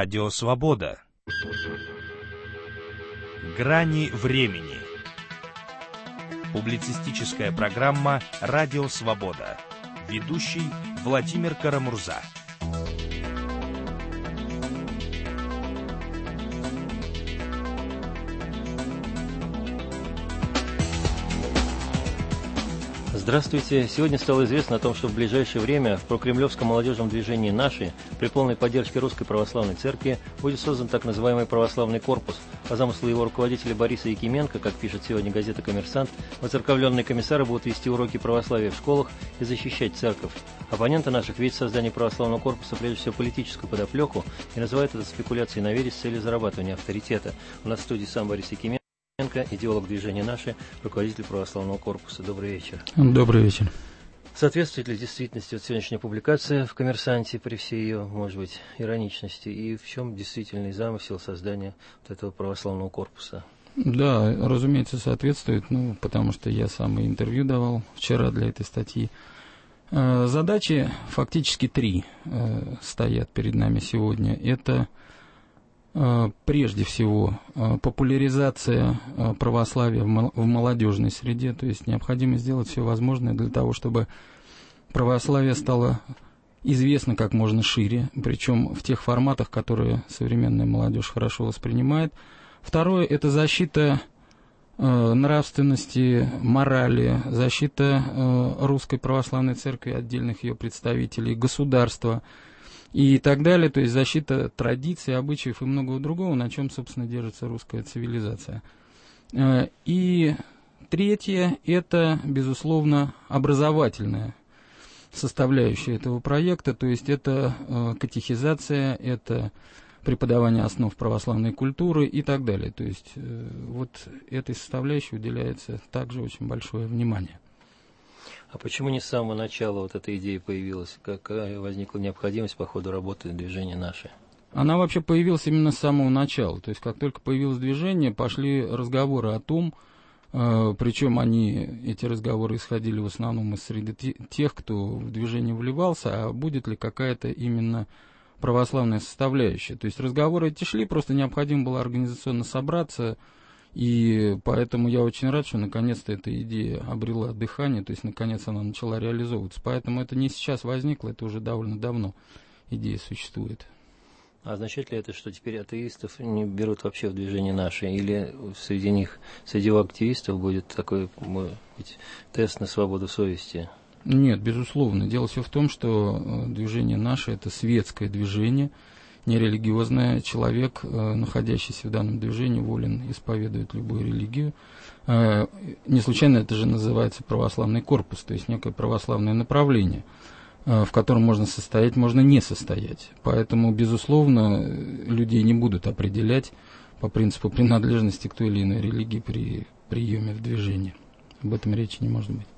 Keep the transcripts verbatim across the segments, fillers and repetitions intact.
Радио Свобода. Грани времени. Публицистическая программа «Радио Свобода». Ведущий Владимир Карамурза. Здравствуйте. Сегодня стало известно о том, что в ближайшее время в прокремлевском молодежном движении «Наши» при полной поддержке Русской Православной Церкви будет создан так называемый православный корпус. По замыслу его руководителя Бориса Якименко, как пишет сегодня газета «Коммерсант», воцерковленные комиссары будут вести уроки православия в школах и защищать церковь. Оппоненты наших видят создание православного корпуса прежде всего политическую подоплеку и называют это спекуляцией на вере с целью зарабатывания авторитета. У нас в студии сам Борис Якименко, идеолог движения «Наши», руководитель православного корпуса. Добрый вечер. Добрый вечер. Соответствует ли действительности вот сегодняшняя публикация в «Коммерсанте» при всей ее, может быть, ироничности, и в чем действительный замысел создания вот этого православного корпуса? Да, разумеется, соответствует, ну, потому что я сам и интервью давал вчера для этой статьи. Задачи фактически три стоят перед нами сегодня. Это прежде всего популяризация православия в молодежной среде, то есть необходимо сделать все возможное для того, чтобы православие стало известно как можно шире, причем в тех форматах, которые современная молодежь хорошо воспринимает. Второе – это защита нравственности, морали, защита Русской Православной Церкви, отдельных ее представителей, государства и так далее, то есть защита традиций, обычаев и многого другого, на чем, собственно, держится русская цивилизация. И третье – это, безусловно, образовательная составляющая этого проекта, то есть это катехизация, это преподавание основ православной культуры и так далее. То есть вот этой составляющей уделяется также очень большое внимание. А почему не с самого начала вот эта идея появилась? Какая возникла необходимость по ходу работы движения «Наши»? Она вообще появилась именно с самого начала. То есть как только появилось движение, пошли разговоры о том, э, причем они, эти разговоры исходили в основном из среды тех, кто в движение вливался, а будет ли какая-то именно православная составляющая. То есть разговоры эти шли, просто необходимо было организационно собраться. И поэтому я очень рад, что наконец-то эта идея обрела дыхание, то есть наконец она начала реализовываться. Поэтому это не сейчас возникло, это уже довольно давно идея существует. А означает ли это, что теперь атеистов не берут вообще в движение «Наши», или среди них, среди активистов будет такой, может быть, тест на свободу совести? Нет, безусловно. Дело все в том, что движение «Наши» — это светское движение, нерелигиозное. Человек, находящийся в данном движении, волен исповедовать любую религию. Не случайно это же называется православный корпус, то есть некое православное направление, в котором можно состоять, можно не состоять. Поэтому, безусловно, людей не будут определять по принципу принадлежности к той или иной религии при приеме в движение. Об этом речи не может быть.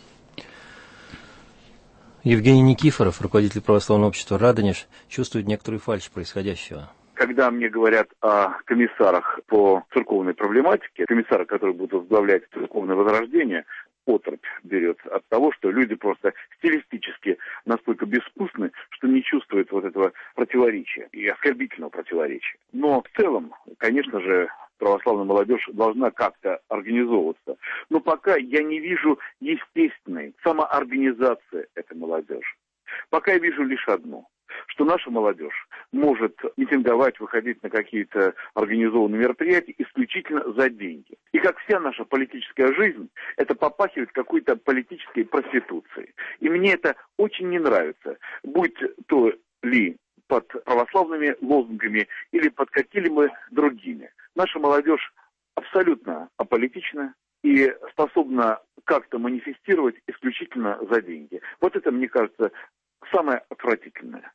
Евгений Никифоров, руководитель православного общества «Радонеж», чувствует некоторую фальшь происходящего. Когда мне говорят о комиссарах по церковной проблематике, комиссары, которые будут возглавлять церковное возрождение, оторопь берет от того, что люди просто стилистически настолько безвкусны, что не чувствуют вот этого противоречия и оскорбительного противоречия. Но в целом, конечно же, православная молодежь должна как-то организовываться. Но пока я не вижу естественной самоорганизации этой молодежи. Пока я вижу лишь одно, что наша молодежь может митинговать, выходить на какие-то организованные мероприятия исключительно за деньги. И как вся наша политическая жизнь, это попахивает какой-то политической проституцией. И мне это очень не нравится. Будь то ли под православными лозунгами или под какими-либо другими. Наша молодежь абсолютно аполитична и способна как-то манифестировать исключительно за деньги. Вот это, мне кажется, самое отвратительное.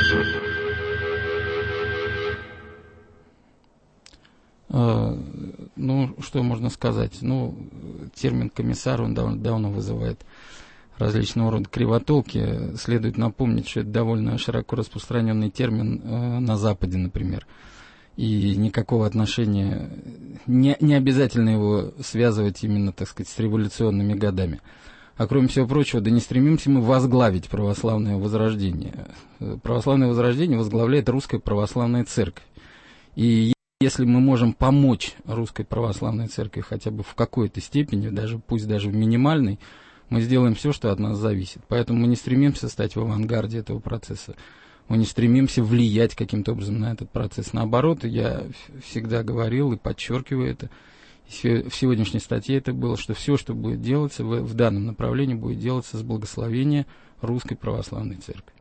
Ну, что можно сказать? Ну, термин «комиссар», он дав- давно вызывает различного рода кривотолки. Следует напомнить, что это довольно широко распространенный термин э, на Западе, например. И никакого отношения, не, не обязательно его связывать именно, так сказать, с революционными годами. А кроме всего прочего, да не стремимся мы возглавить православное возрождение. Православное возрождение возглавляет Русская Православная Церковь. И если мы можем помочь Русской Православной Церкви хотя бы в какой-то степени, даже, пусть даже в минимальной, мы сделаем все, что от нас зависит. Поэтому мы не стремимся стать в авангарде этого процесса. Мы не стремимся влиять каким-то образом на этот процесс. Наоборот, я всегда говорил и подчеркиваю это, в сегодняшней статье это было, что все, что будет делаться в, в данном направлении, будет делаться с благословения Русской Православной Церкви.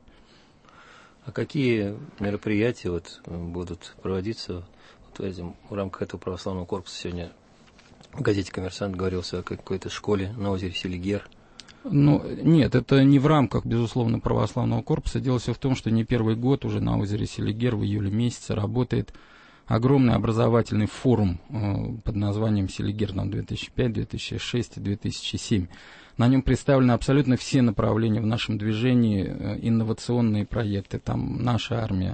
А какие мероприятия вот будут проводиться вот в, этим, в рамках этого православного корпуса? Сегодня в газете «Коммерсант» говорился о какой-то школе на озере Селигер. Ну, нет, это не в рамках, безусловно, православного корпуса. Дело все в том, что не первый год уже на озере Селигер в июле месяце работает огромный образовательный форум э, под названием «Селигер» там, две тысячи пятый, две тысячи шестой, две тысячи седьмой. На нем представлены абсолютно все направления в нашем движении, э, инновационные проекты, там «Наша армия»,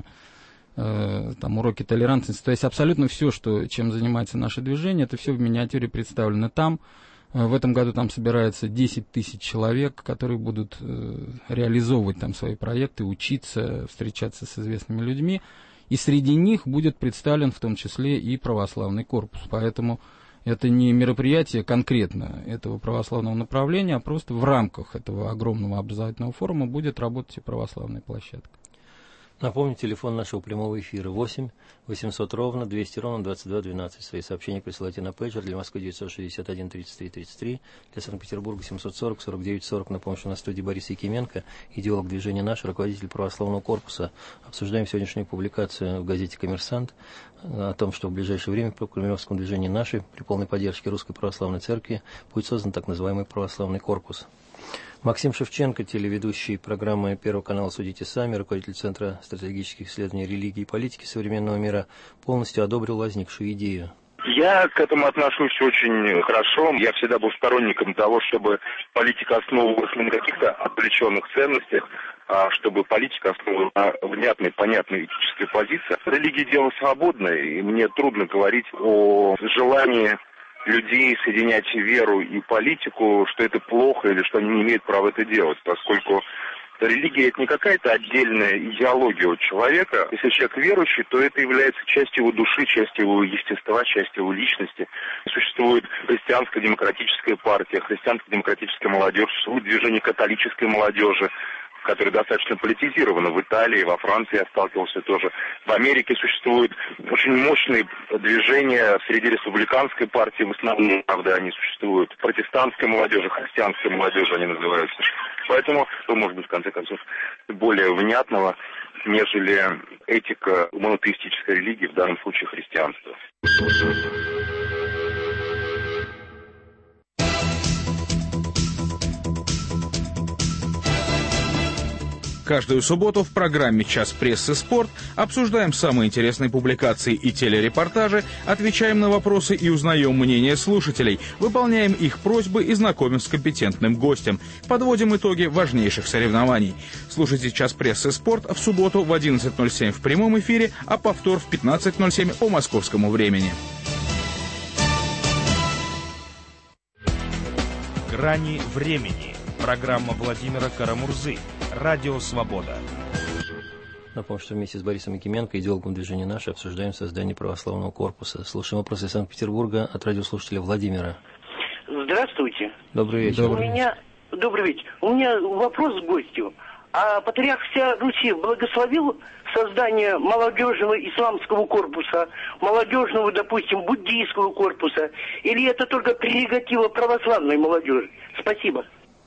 э, там «Уроки толерантности». То есть абсолютно все, что, чем занимается наше движение, это все в миниатюре представлено там. Э, в этом году там собирается десять тысяч человек, которые будут э, реализовывать там свои проекты, учиться, встречаться с известными людьми. И среди них будет представлен в том числе и православный корпус. Поэтому это не мероприятие конкретно этого православного направления, а просто в рамках этого огромного образовательного форума будет работать и православная площадка. Напомню, телефон нашего прямого эфира восемь восемьсот ровно двести ровно двадцать два двенадцать. Свои сообщения присылайте на пейджер. Для Москвы девятьсот шестьдесят один тридцать три тридцать три, для Санкт-Петербурга семьсот сорок сорок девять сорок. Напомню, что на студии Борис Якименко, идеолог движения «Наш», руководитель православного корпуса. Обсуждаем сегодняшнюю публикацию в газете «Коммерсант» о том, что в ближайшее время в Кремлевском движении «Наши» при полной поддержке Русской Православной Церкви будет создан так называемый православный корпус. Максим Шевченко, телеведущий программы Первого канала «Судите сами», руководитель Центра стратегических исследований религии и политики современного мира, полностью одобрил возникшую идею. Я к этому отношусь очень хорошо. Я всегда был сторонником того, чтобы политика основывалась не на каких-то отвлеченных ценностях, а чтобы политика основывалась на внятной, понятной этической позиции. Религия – дело свободное, и мне трудно говорить о желании людей соединять веру и политику, что это плохо или что они не имеют права это делать, поскольку религия – это не какая-то отдельная идеология у человека. Если человек верующий, то это является частью его души, частью его естества, частью его личности. Существует христианская демократическая партия, христианская демократическая молодежь, существует движение католической молодежи, которое достаточно политизировано в Италии, во Франции я сталкивался тоже. В Америке существуют очень мощные движения среди республиканской партии, в основном, правда, они существуют. Протестантская молодежь, христианская молодежь они называются. Поэтому, что может быть, в конце концов, более внятного, нежели этика монотеистической религии, в данном случае христианства. Каждую субботу в программе «Час прессы. Спорт» обсуждаем самые интересные публикации и телерепортажи, отвечаем на вопросы и узнаем мнение слушателей, выполняем их просьбы и знакомим с компетентным гостем, подводим итоги важнейших соревнований. Слушайте «Час прессы. Спорт» в субботу в одиннадцать ноль семь в прямом эфире, а повтор в пятнадцать ноль семь по московскому времени. «Грани времени». Программа Владимира Карамурзы. Радио «Свобода». Напомню, что вместе с Борисом Якименко, идеологом движения «Наши», обсуждаем создание православного корпуса. Слушаем вопросы из Санкт-Петербурга от радиослушателя Владимира. Здравствуйте. Добрый вечер. Добрый. У меня... Добрый вечер. У меня вопрос к гостю. А патриарх вся Руси благословил создание молодежного исламского корпуса, молодежного, допустим, буддийского корпуса? Или это только прерогатива православной молодежи? Спасибо.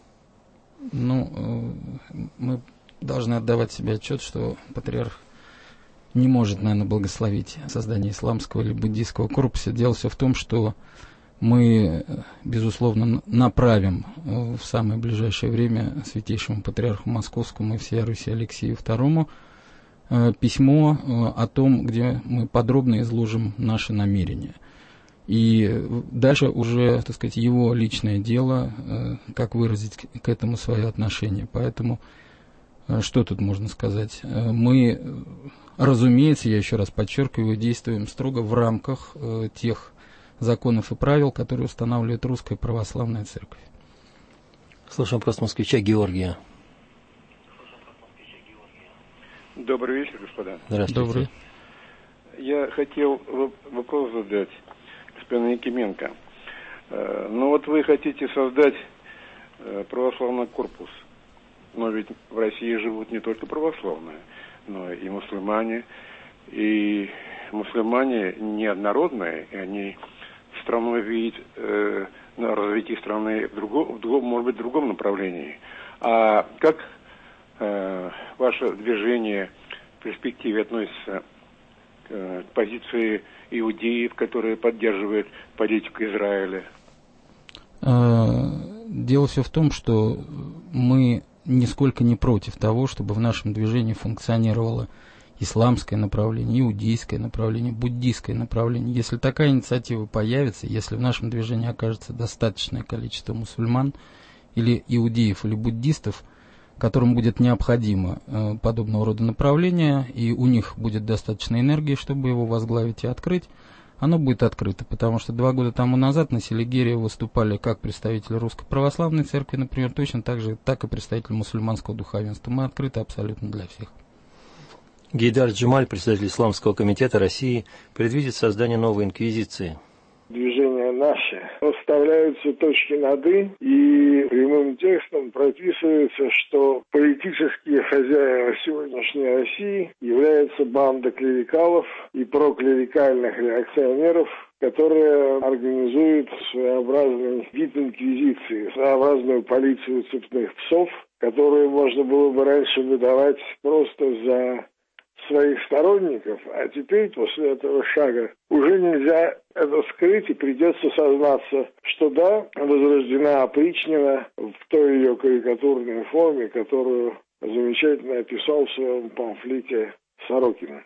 Ну, мы должны отдавать себе отчет, что патриарх не может, наверное, благословить создание исламского или буддийского корпуса. Дело все в том, что мы, безусловно, направим в самое ближайшее время святейшему патриарху Московскому и всей Руси Алексею второму письмо о том, где мы подробно изложим наши намерения. И дальше уже, так сказать, его личное дело, как выразить к этому свое отношение. Поэтому, что тут можно сказать? Мы, разумеется, я еще раз подчеркиваю, действуем строго в рамках тех законов и правил, которые устанавливает Русская Православная Церковь. Слушаем вопрос москвича Георгия. Добрый вечер, господа. Здравствуйте. Добрый. Я хотел вопрос задать господину Якименко. Ну вот вы хотите создать православный корпус, но ведь в России живут не только православные, но и мусульмане. И мусульмане неоднородные, и они страну видят, э, на развитие страны в другом, в другом, может быть, в другом направлении. А как э, ваше движение в перспективе относится к э, позиции иудеев, которые поддерживают политику Израиля? Дело все в том, что мы нисколько не против того, чтобы в нашем движении функционировало исламское направление, иудейское направление, буддийское направление. Если такая инициатива появится, если в нашем движении окажется достаточное количество мусульман или иудеев, или буддистов, которым будет необходимо э, подобного рода направление, и у них будет достаточно энергии, чтобы его возглавить и открыть, оно будет открыто, потому что два года тому назад на Селигере выступали как представители Русской Православной Церкви, например, точно так же, так и представители мусульманского духовенства. Мы открыты абсолютно для всех. Гейдар Джемаль, председатель Исламского комитета России, предвидит создание новой инквизиции. Движение наше расставляются точки над «и», и прямым текстом прописывается, что политические хозяева сегодняшней России являются банда клерикалов и проклерикальных реакционеров, которые организуют своеобразный вид инквизиции, своеобразную полицию цепных псов, которую можно было бы раньше выдавать просто за своих сторонников, а теперь после этого шага уже нельзя это скрыть, и придется сознаться, что да, возрождена опричнина в той ее карикатурной форме, которую замечательно описал в своем памфлете Сорокин.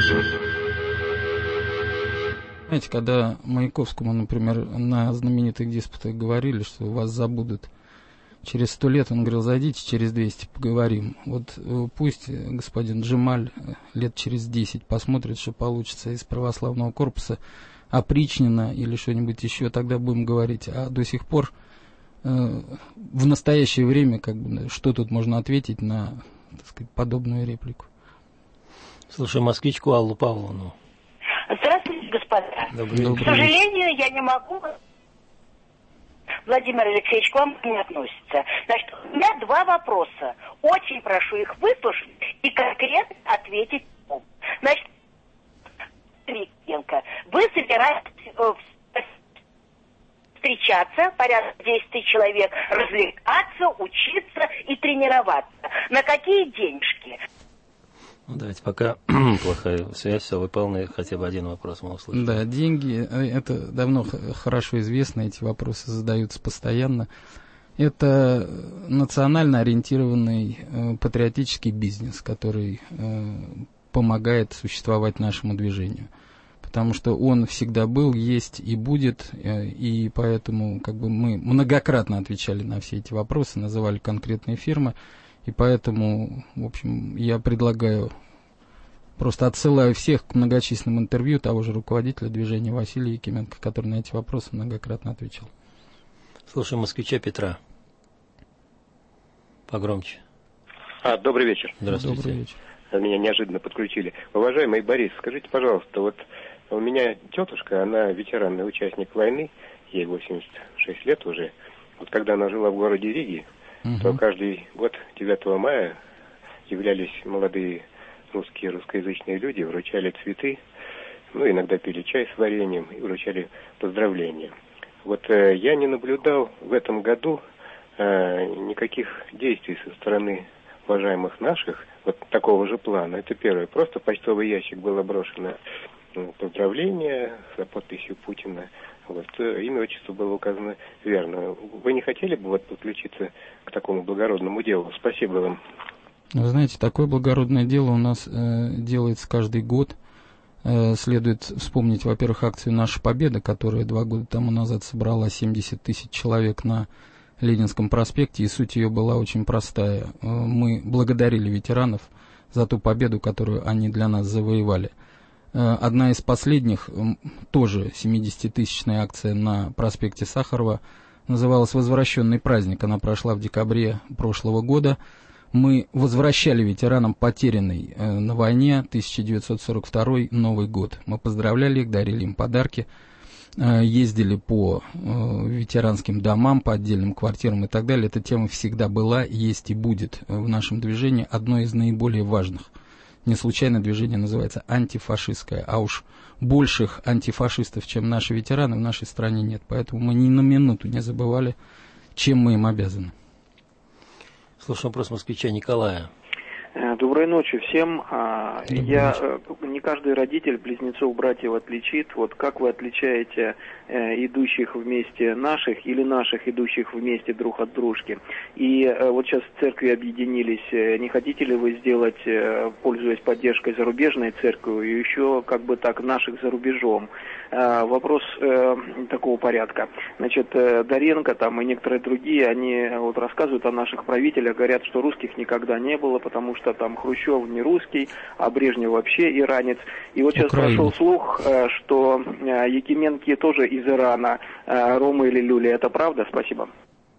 Знаете, когда Маяковскому, например, на знаменитых диспутах говорили, что вас забудут через сто лет, он говорил, зайдите, через двести поговорим. Вот пусть господин Джемаль лет через десять посмотрит, что получится из православного корпуса, опричнина или что-нибудь еще, тогда будем говорить. А до сих пор э, в настоящее время, как бы, что тут можно ответить на, так сказать, подобную реплику? Слушай, москвичку Аллу Павловну. Здравствуйте, господа. Добрый К сожалению, я не могу... Владимир Алексеевич, к вам не относится. Значит, у меня два вопроса. Очень прошу их выслушать и конкретно ответить. Значит, Виктенко, вы собираетесь э, встречаться, порядка десять тысяч человек, развлекаться, учиться и тренироваться. На какие денежки? Ну, давайте, пока плохая связь, все, вы полны, хотя бы один вопрос мы услышали. Да, деньги, это давно хорошо известно, эти вопросы задаются постоянно. Это национально ориентированный э, патриотический бизнес, который э, помогает существовать нашему движению. Потому что он всегда был, есть и будет, э, и поэтому как бы мы многократно отвечали на все эти вопросы, называли конкретные фирмы. И поэтому, в общем, я предлагаю, просто отсылаю всех к многочисленным интервью того же руководителя движения Василия Якименко, который на эти вопросы многократно отвечал. Слушаем москвича Петра. Погромче. А, добрый вечер. Здравствуйте. Добрый вечер. Меня неожиданно подключили. Уважаемый Борис, скажите, пожалуйста, вот у меня тетушка, она ветеранный участник войны, ей восемьдесят шесть лет уже. Вот когда она жила в городе Риге, Uh-huh. то каждый год девятого мая являлись молодые русские, русскоязычные люди, вручали цветы, ну, иногда пили чай с вареньем и вручали поздравления. Вот э, я не наблюдал в этом году э, никаких действий со стороны уважаемых наших, вот такого же плана. Это первое. Просто почтовый ящик было брошено ну, поздравление с подписью Путина. Вот, имя, отчество было указано верно. Вы не хотели бы вот подключиться к такому благородному делу? Спасибо вам. Вы знаете, такое благородное дело у нас э, делается каждый год. Э, следует вспомнить, во-первых, акцию «Наша победа», которая два года тому назад собрала семьдесят тысяч человек на Ленинском проспекте, и суть ее была очень простая. Э, мы благодарили ветеранов за ту победу, которую они для нас завоевали. Одна из последних, тоже семидесятитысячная акция на проспекте Сахарова, называлась «Возвращенный праздник». Она прошла в декабре прошлого года. Мы возвращали ветеранам потерянный э, на войне тысяча девятьсот сорок второй Новый год. Мы поздравляли их, дарили им подарки, э, ездили по э, ветеранским домам, по отдельным квартирам и так далее. Эта тема всегда была, есть и будет в нашем движении одной из наиболее важных. Не случайно движение называется антифашистское, а уж больших антифашистов, чем наши ветераны, в нашей стране нет. Поэтому мы ни на минуту не забывали, чем мы им обязаны. Слушаем вопрос москвича Николая. Доброй ночи всем. Доброй Я ночи. Не каждый родитель близнецов братьев отличит. Вот как вы отличаете идущих вместе наших или наших, идущих вместе друг от дружки? И вот сейчас церкви объединились. Не хотите ли вы сделать, пользуясь поддержкой зарубежной церкви, еще как бы так наших за рубежом? Вопрос э, такого порядка. Значит, Доренко там и некоторые другие, они вот рассказывают о наших правителях, говорят, что русских никогда не было, потому что там Хрущев не русский, а Брежнев вообще иранец. И вот сейчас Украина. прошел слух, э, что э, Якименки тоже из Ирана, э, Рома или Люля. Это правда? Спасибо.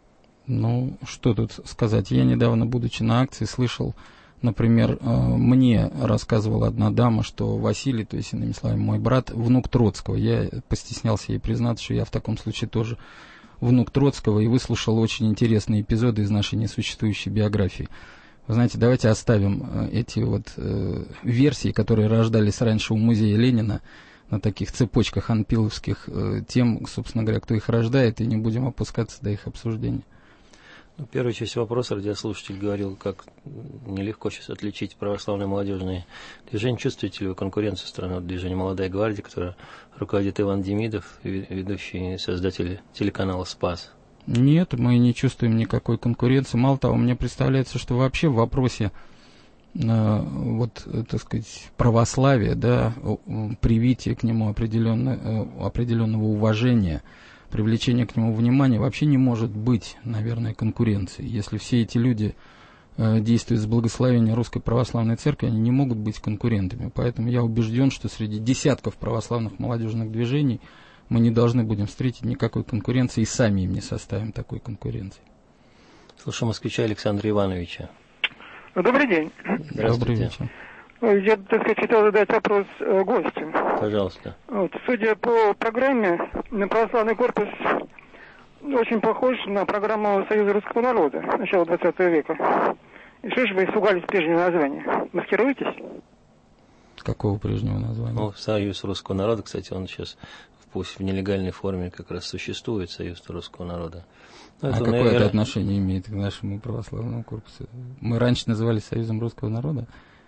Ну, что тут сказать. Я недавно, будучи на акции, слышал, например, мне рассказывала одна дама, что Василий, то есть, иными словами, мой брат, внук Троцкого. Я постеснялся ей признаться, что я в таком случае тоже внук Троцкого, и выслушал очень интересные эпизоды из нашей несуществующей биографии. Вы знаете, давайте оставим эти вот э, версии, которые рождались раньше у музея Ленина, на таких цепочках анпиловских э, тем, собственно говоря, кто их рождает, и не будем опускаться до их обсуждения. Ну, первая часть вопроса радиослушатель говорил, как нелегко сейчас отличить православное молодежное движение. Чувствуете ли вы конкуренцию со стороны движения «Молодая гвардия», которое руководит Иван Демидов, ведущий создатель телеканала «Спас»? Нет, мы не чувствуем никакой конкуренции. Мало того, мне представляется, что вообще в вопросе э, вот, так сказать, православия, да, привития к нему определенно, определенного уважения, привлечение к нему внимания, вообще не может быть, наверное, конкуренции. Если все эти люди э, действуют с благословения Русской Православной Церкви, они не могут быть конкурентами. Поэтому я убежден, что среди десятков православных молодежных движений мы не должны будем встретить никакой конкуренции и сами им не составим такой конкуренции. Слушаю москвича Александра Ивановича. Добрый день. Добрый вечер. Я, так сказать, хотел задать вопрос э, гостю. Пожалуйста. Вот, судя по программе, православный корпус очень похож на программу Союза русского народа начала двадцатого века. И что же вы испугались прежнего названия? Маскируетесь? Какого прежнего названия? Ну, Союз русского народа, кстати, он сейчас пусть в нелегальной форме как раз существует, Союз русского народа. Но а это, какое наверное... это отношение имеет к нашему православному корпусу? Мы раньше назывались Союзом русского народа?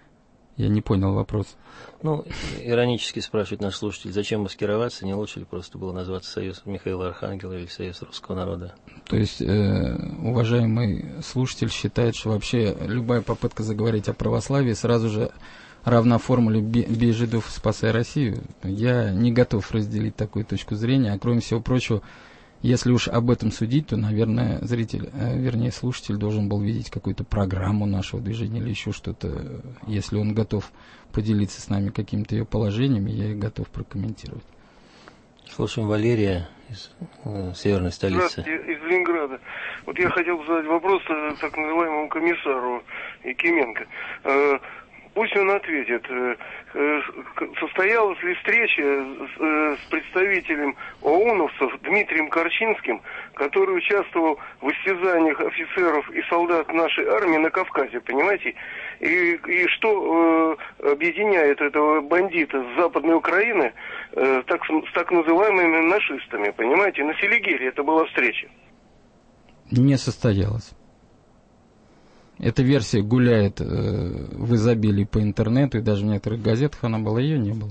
Я не понял вопрос. Ну, иронически спрашивает наш слушатель, зачем маскироваться, не лучше ли просто было назваться Союз Михаила Архангела или Союз русского народа? То есть, э, уважаемый слушатель считает, что вообще любая попытка заговорить о православии сразу же равна формуле «бей жидов, спасай Россию». Я не готов разделить такую точку зрения, а кроме всего прочего, если уж об этом судить, то, наверное, зритель, вернее, слушатель должен был видеть какую-то программу нашего движения или еще что-то. Если он готов поделиться с нами какими-то ее положениями, я их готов прокомментировать. Слушаем Валерия из э, северной столицы. Здравствуйте, из Ленинграда. Вот я хотел задать вопрос так называемому комиссару Якименко. Пусть он ответит, состоялась ли встреча с представителем ОУНовцев Дмитрием Корчинским, который участвовал в истязаниях офицеров и солдат нашей армии на Кавказе, понимаете? И, и что э, объединяет этого бандита с Западной Украины э, так, с так называемыми нашистами, понимаете? На Селигере это была встреча. Не состоялась. Эта версия гуляет э, в изобилии по интернету, и даже в некоторых газетах она была, ее не было.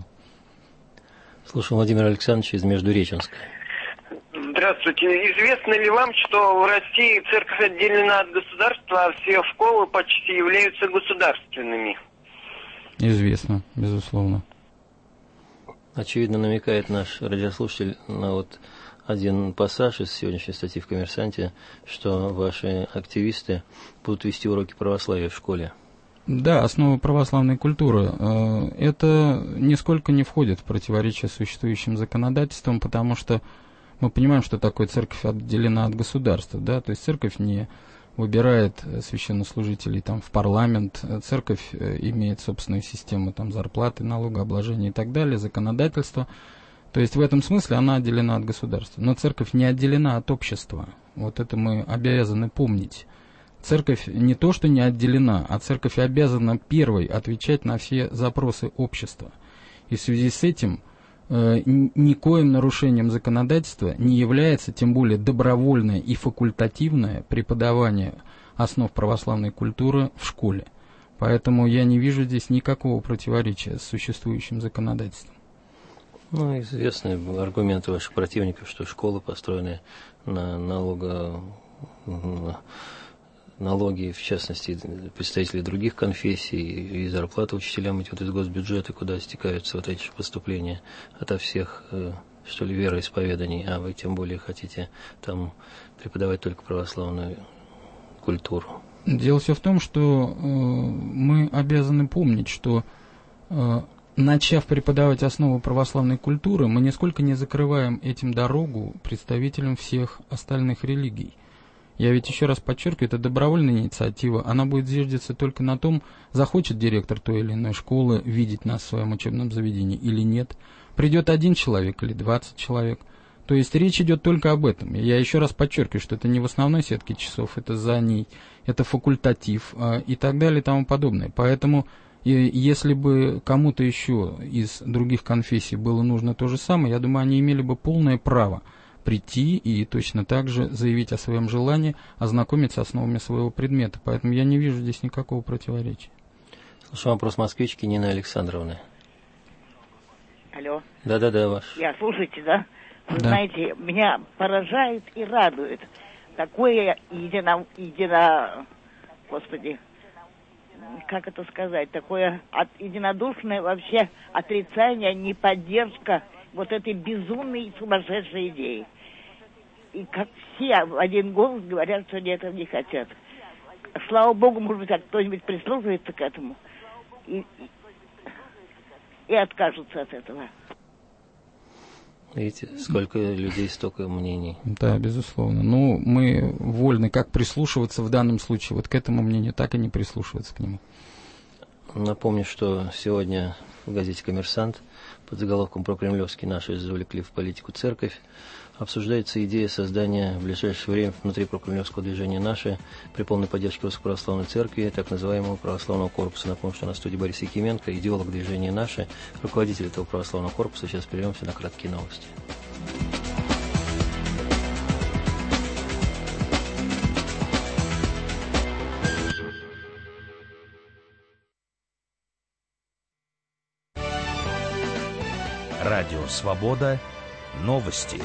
Слушаю Владимира Александровича из Междуреченска. Здравствуйте. Известно ли вам, что в России церковь отделена от государства, а все школы почти являются государственными? Известно, безусловно. Очевидно, намекает наш радиослушатель на вот один пассаж из сегодняшней статьи в «Коммерсанте», что ваши активисты будут вести уроки православия в школе. Да, основа православной культуры. Это нисколько не входит в противоречие с существующим законодательством, потому что мы понимаем, что такое церковь отделена от государства, да, то есть церковь не выбирает священнослужителей там в парламент, церковь имеет собственную систему там зарплаты, налогообложения и так далее, законодательство. То есть в этом смысле она отделена от государства. Но церковь не отделена от общества. Вот это мы обязаны помнить. Церковь не то, что не отделена, а церковь обязана первой отвечать на все запросы общества. И в связи с этим э, никоим нарушением законодательства не является, тем более добровольное и факультативное преподавание основ православной культуры в школе. Поэтому я не вижу здесь никакого противоречия с существующим законодательством. Ну, известны аргументы ваших противников, что школы, построенные на налого... налоги, в частности, представителей других конфессий, и зарплаты учителям идет из госбюджета, куда стекаются вот эти же поступления ото всех, что ли, вероисповеданий, а вы тем более хотите там преподавать только православную культуру. Дело все в том, что э, мы обязаны помнить, что э, начав преподавать основы православной культуры, мы нисколько не закрываем этим дорогу представителям всех остальных религий. Я ведь еще раз подчеркиваю, это добровольная инициатива, она будет зиждиться только на том, захочет директор той или иной школы видеть нас в своем учебном заведении или нет. Придет один человек или двадцать человек. То есть речь идет только об этом. Я еще раз подчеркиваю, что это не в основной сетке часов, это за ней, это факультатив э, и так далее и тому подобное. Поэтому и если бы кому-то еще из других конфессий было нужно то же самое, я думаю, они имели бы полное право прийти и точно так же заявить о своем желании ознакомиться с основами своего предмета. Поэтому я не вижу здесь никакого противоречия. Слушаю вопрос москвички Нины Александровны. Алло. Да-да-да, ваш. Я, слушайте, да? Вы да. знаете, меня поражает и радует такое едино... едино... Господи, как это сказать, такое от... единодушное вообще отрицание, неподдержка вот этой безумной и сумасшедшей идеи. И как все в один голос говорят, что они этого не хотят. Слава Богу, может быть, кто-нибудь прислушивается к этому и, и, и откажутся от этого. Видите, сколько людей, столько мнений. Да, безусловно. Ну, мы вольны как прислушиваться в данном случае вот к этому мнению, так и не прислушиваться к нему. Напомню, что сегодня в газете «Коммерсант» под заголовком «Прокремлевские наши завлекли в политику церковь» обсуждается идея создания в ближайшее время внутри прокремлевского движения «Наши» при полной поддержке Русской Православной Церкви так называемого православного корпуса. Напомню, что на студии Борис Якименко, идеолог движения «Наши», руководитель этого православного корпуса. Сейчас прервемся на краткие новости. Радио «Свобода». Новости.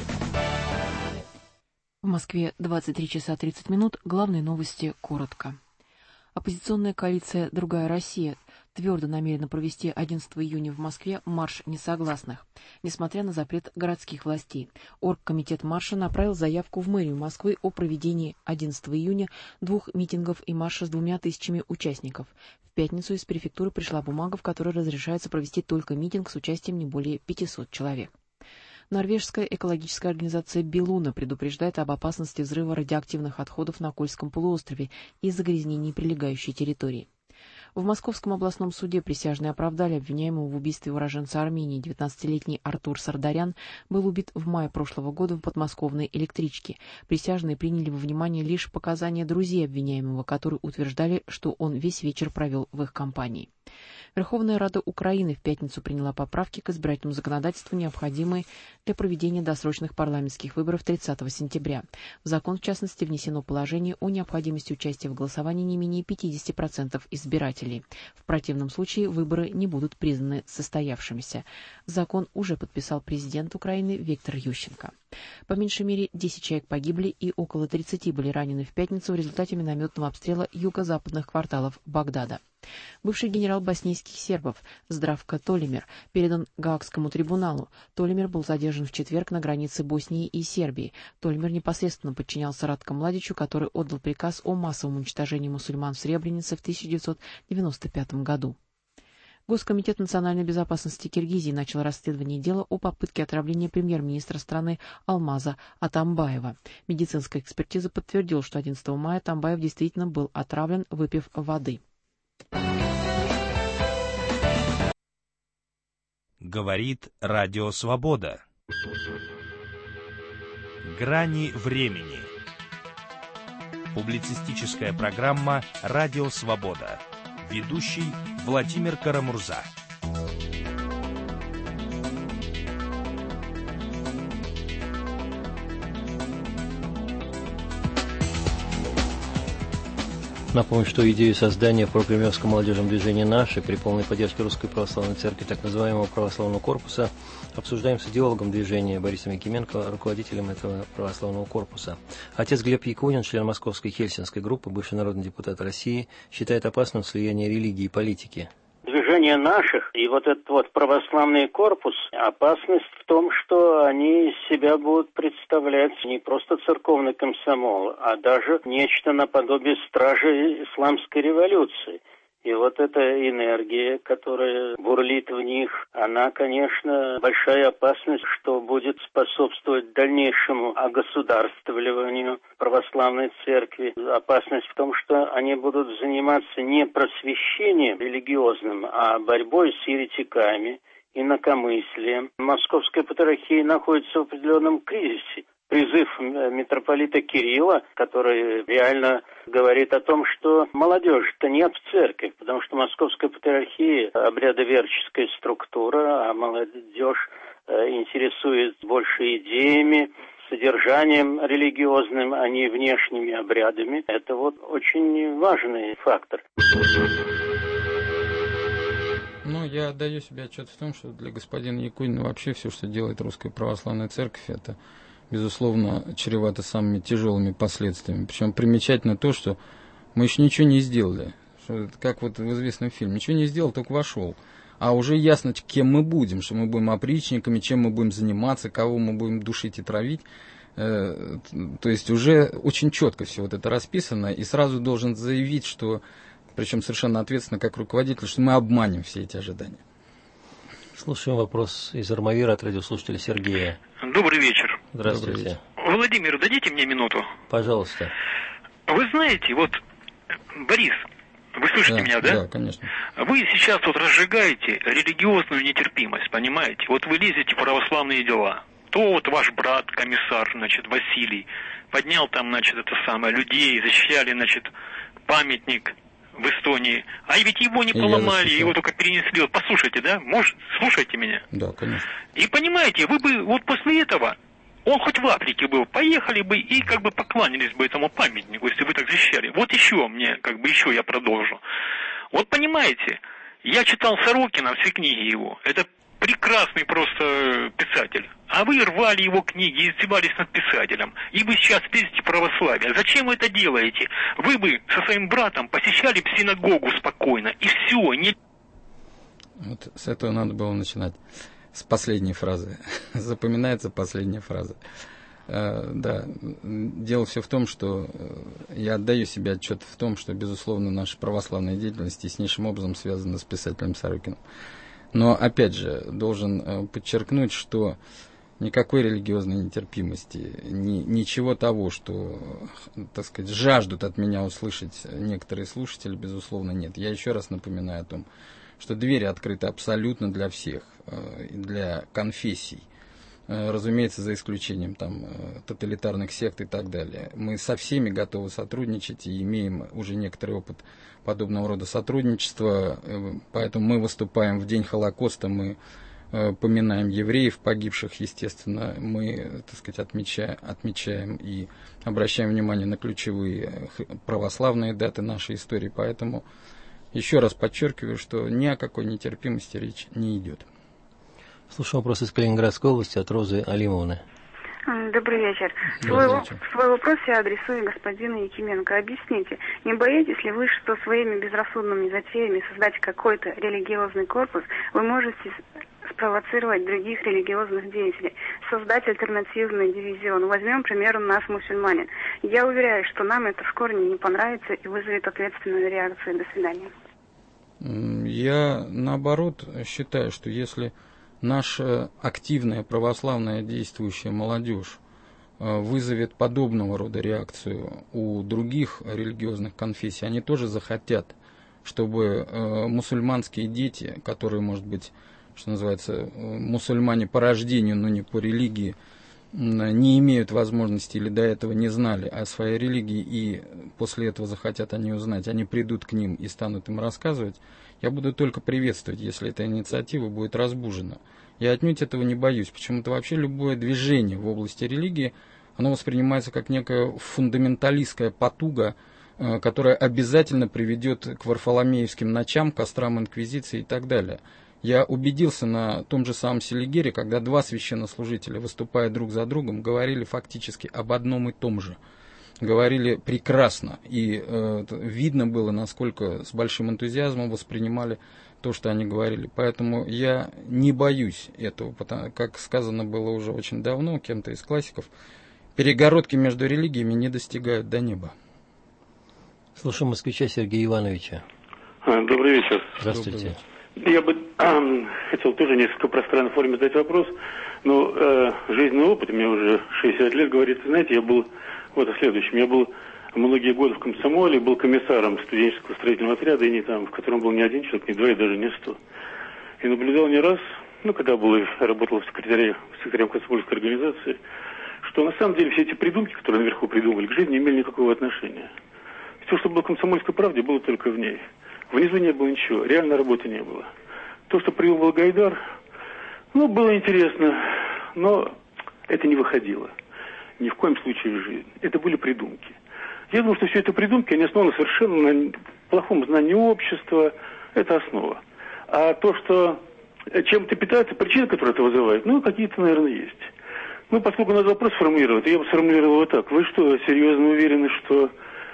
В Москве двадцать три часа тридцать минут. Главные новости коротко. Оппозиционная коалиция «Другая Россия» твердо намерена провести одиннадцатого июня в Москве марш несогласных, несмотря на запрет городских властей. Оргкомитет марша направил заявку в мэрию Москвы о проведении одиннадцатого июня двух митингов и марша с двумя тысячами участников. В пятницу из префектуры пришла бумага, в которой разрешается провести только митинг с участием не более пятисот человек. Норвежская экологическая организация «Белуна» предупреждает об опасности взрыва радиоактивных отходов на Кольском полуострове и загрязнений прилегающей территории. В Московском областном суде присяжные оправдали обвиняемого в убийстве уроженца Армении. девятнадцатилетний Артур Сардарян был убит в мае прошлого года в подмосковной электричке. Присяжные приняли во внимание лишь показания друзей обвиняемого, которые утверждали, что он весь вечер провел в их компании. Верховная Рада Украины в пятницу приняла поправки к избирательному законодательству, необходимые для проведения досрочных парламентских выборов тридцатого сентября. В закон, в частности, внесено положение о необходимости участия в голосовании не менее пятидесяти процентов избирателей. В противном случае выборы не будут признаны состоявшимися. Закон уже подписал президент Украины Виктор Ющенко. По меньшей мере десять человек погибли и около тридцати были ранены в пятницу в результате минометного обстрела юго-западных кварталов Багдада. Бывший генерал боснийских сербов Здравко Толимир передан Гаагскому трибуналу. Толимир был задержан в четверг на границе Боснии и Сербии. Толимир непосредственно подчинялся Радко Младичу, который отдал приказ о массовом уничтожении мусульман в Сребренице в тысяча девятьсот девяносто пятом году. Госкомитет национальной безопасности Киргизии начал расследование дела о попытке отравления премьер-министра страны Алмаза Атамбаева. Медицинская экспертиза подтвердила, что одиннадцатого мая Атамбаев действительно был отравлен, выпив воды. Говорит Радио Свобода. Грани времени. Публицистическая программа «Радио Свобода». Ведущий Владимир Карамурза. Напомню, что идею создания прокремлевского молодежного движения «Наши» при полной поддержке Русской Православной Церкви, так называемого православного корпуса, обсуждаем с идеологом движения Борисом Якименко, руководителем этого православного корпуса. Отец Глеб Якунин, член Московской Хельсинской группы, бывший народный депутат России, считает опасным слияние религии и политики. Движение наших и вот этот вот православный корпус, опасность в том, что они из себя будут представлять не просто церковный комсомол, а даже нечто наподобие стражи исламской революции. И вот эта энергия, которая бурлит в них, она, конечно, большая опасность, что будет способствовать дальнейшему огосударствливанию православной церкви. Опасность в том, что они будут заниматься не просвещением религиозным, а борьбой с еретиками, инакомыслием. Московская патриархия находится в определенном кризисе. Призыв митрополита Кирилла, который реально говорит о том, что молодежи-то нет в церкви, потому что Московская патриархия обрядоверческая структура, а молодежь интересует больше идеями, содержанием религиозным, а не внешними обрядами. Это вот очень важный фактор. Ну, я отдаю себе отчет в том, что для господина Якунина вообще все, что делает Русская Православная Церковь, это, безусловно, чревато самыми тяжелыми последствиями. Причем примечательно то, что мы еще ничего не сделали. Что, как вот в известном фильме, ничего не сделал, только вошел. А уже ясно, кем мы будем, что мы будем опричниками, чем мы будем заниматься, кого мы будем душить и травить. Э, то есть уже очень четко все вот это расписано, и сразу должен заявить, что, причем совершенно ответственно как руководитель, что мы обманем все эти ожидания. Слушаем вопрос из Армавира от радиослушателя Сергея. Добрый вечер. Здравствуйте. Добрый вечер. Владимир, дадите мне минуту? Пожалуйста. Вы знаете, вот, Борис, вы слышите да, меня, да? Да, конечно. Вы сейчас вот разжигаете религиозную нетерпимость, понимаете? Вот вы лезете в православные дела. То вот ваш брат, комиссар, значит, Василий, поднял там, значит, это самое, людей, защищали, значит, памятник в Эстонии. А ведь его не поломали, его только перенесли. Вот послушайте, да? Может, слушайте меня? Да, конечно. И понимаете, вы бы вот после этого, он хоть в Африке был, поехали бы и как бы покланялись бы этому памятнику, если вы так защищали. Вот еще мне, как бы еще я продолжу. Вот понимаете, я читал Сорокина, все книги его. Это прекрасный просто писатель. А вы рвали его книги, издевались над писателем. И вы сейчас лезете в православие. Зачем вы это делаете? Вы бы со своим братом посещали бы синагогу спокойно. И все. Не... Вот с этого надо было начинать. С последней фразы. Запоминается последняя фраза. Uh, да, дело все в том, что я отдаю себе отчет в том, что, безусловно, наша православная деятельность теснейшим образом связана с писателем Сорокиным. Но, опять же, должен uh, подчеркнуть, что никакой религиозной нетерпимости, ни, ничего того, что, так сказать, жаждут от меня услышать некоторые слушатели, безусловно, нет. Я еще раз напоминаю о том, что двери открыты абсолютно для всех, uh, для конфессий. Разумеется, за исключением там, тоталитарных сект и так далее. Мы со всеми готовы сотрудничать и имеем уже некоторый опыт подобного рода сотрудничества. Поэтому мы выступаем в день Холокоста, мы поминаем евреев, погибших, естественно. Мы, так сказать, отмечаем, отмечаем и обращаем внимание на ключевые православные даты нашей истории. Поэтому еще раз подчеркиваю, что ни о какой нетерпимости речь не идет. Слушаю вопрос из Калининградской области от Розы Алимовны. Добрый вечер. Свой, свой вопрос я адресую господину Якименко. Объясните, не боитесь ли вы, что своими безрассудными затеями создать какой-то религиозный корпус вы можете спровоцировать других религиозных деятелей, создать альтернативный дивизион? Возьмем, к примеру, нас, мусульманин. Я уверяю, что нам это в корне не понравится и вызовет ответственную реакцию. До свидания. Я, наоборот, считаю, что если наша активная православная действующая молодежь вызовет подобного рода реакцию у других религиозных конфессий, они тоже захотят, чтобы э, мусульманские дети, которые, может быть, что называется, мусульмане по рождению, но не по религии, не имеют возможности или до этого не знали о своей религии, и после этого захотят они узнать, они придут к ним и станут им рассказывать, я буду только приветствовать, если эта инициатива будет разбужена. Я отнюдь этого не боюсь. Почему-то вообще любое движение в области религии, оно воспринимается как некая фундаменталистская потуга, которая обязательно приведет к варфоломеевским ночам, кострам инквизиции и так далее. Я убедился на том же самом Селигере, когда два священнослужителя, выступая друг за другом, говорили фактически об одном и том же. Говорили прекрасно, и э, видно было, насколько с большим энтузиазмом воспринимали то, что они говорили. Поэтому я не боюсь этого, потому, как сказано было уже очень давно кем-то из классиков, перегородки между религиями не достигают до неба. Слушаем москвича Сергея Ивановича. Добрый вечер. Здравствуйте. Я бы э, хотел тоже несколько пространной форме задать вопрос, но э, жизненный опыт, мне уже шестьдесят лет, говорит, знаете, я был вот о следующем. Я был многие годы в комсомоле, был комиссаром студенческого строительного отряда, и не там, в котором был не один человек, не два, и даже не сто. И наблюдал не раз, ну, когда был, работал в секретаре, секретарем комсомольской организации, что на самом деле все эти придумки, которые наверху придумали, к жизни не имели никакого отношения. Все, что было в комсомольской правде, было только в ней. Внизу не было ничего, реальной работы не было. То, что придумал Гайдар, ну, было интересно, но это не выходило. Ни в коем случае в жизнь. Это были придумки. Я думаю, что все это придумки, они основаны совершенно на плохом знании общества. Это основа. А то, что чем-то питается, причины, которые это вызывают, ну, какие-то, наверное, есть. Ну, поскольку надо вопрос сформулировать, я бы сформулировал вот так. Вы что, серьезно уверены, что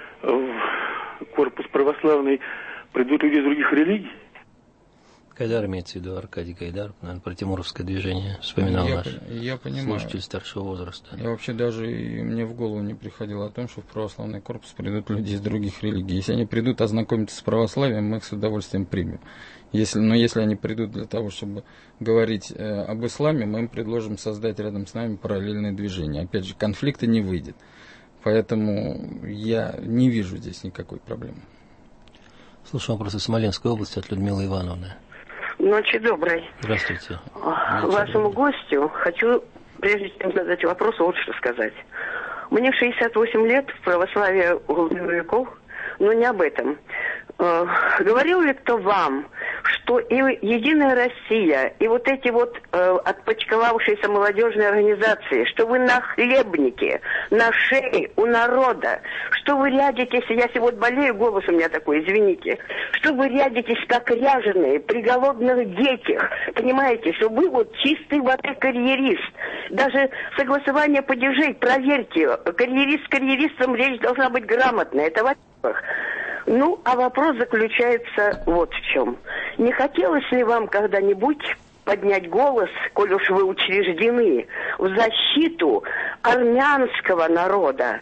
в корпус православный придут люди из других религий? Гайдар имеется в виду, Аркадий Гайдар, наверное, про тимуровское движение вспоминал я, наш я понимаю. слушатель старшего возраста. Я вообще даже, и мне в голову не приходило о том, что в православный корпус придут люди из других религий. Если они придут ознакомиться с православием, мы их с удовольствием примем. Если, но если они придут для того, чтобы говорить э, об исламе, мы им предложим создать рядом с нами параллельное движение. Опять же, конфликта не выйдет. Поэтому я не вижу здесь никакой проблемы. Слушаем вопрос из Смоленской области от Людмилы Ивановны. Ночи доброй. Здравствуйте. Вечер. Вашему гостю хочу, прежде чем задать вопрос, вот что сказать. Мне шестьдесят восемь лет, в православии глубину веков, но не об этом. Э, говорил ли кто вам, что и Единая Россия, и вот эти вот э, отпочковавшиеся молодежные организации, что вы нахлебники, на шее у народа, что вы рядитесь, я сегодня болею, голос у меня такой, извините, что вы рядитесь как ряженые при голодных детях, понимаете, что вы вот чистый воды карьерист. Даже согласование падежей, проверьте, карьерист с карьеристом речь должна быть грамотная, это во-первых. Ну, а вопрос заключается вот в чем. Не хотелось ли вам когда-нибудь поднять голос, коль уж вы учреждены, в защиту армянского народа?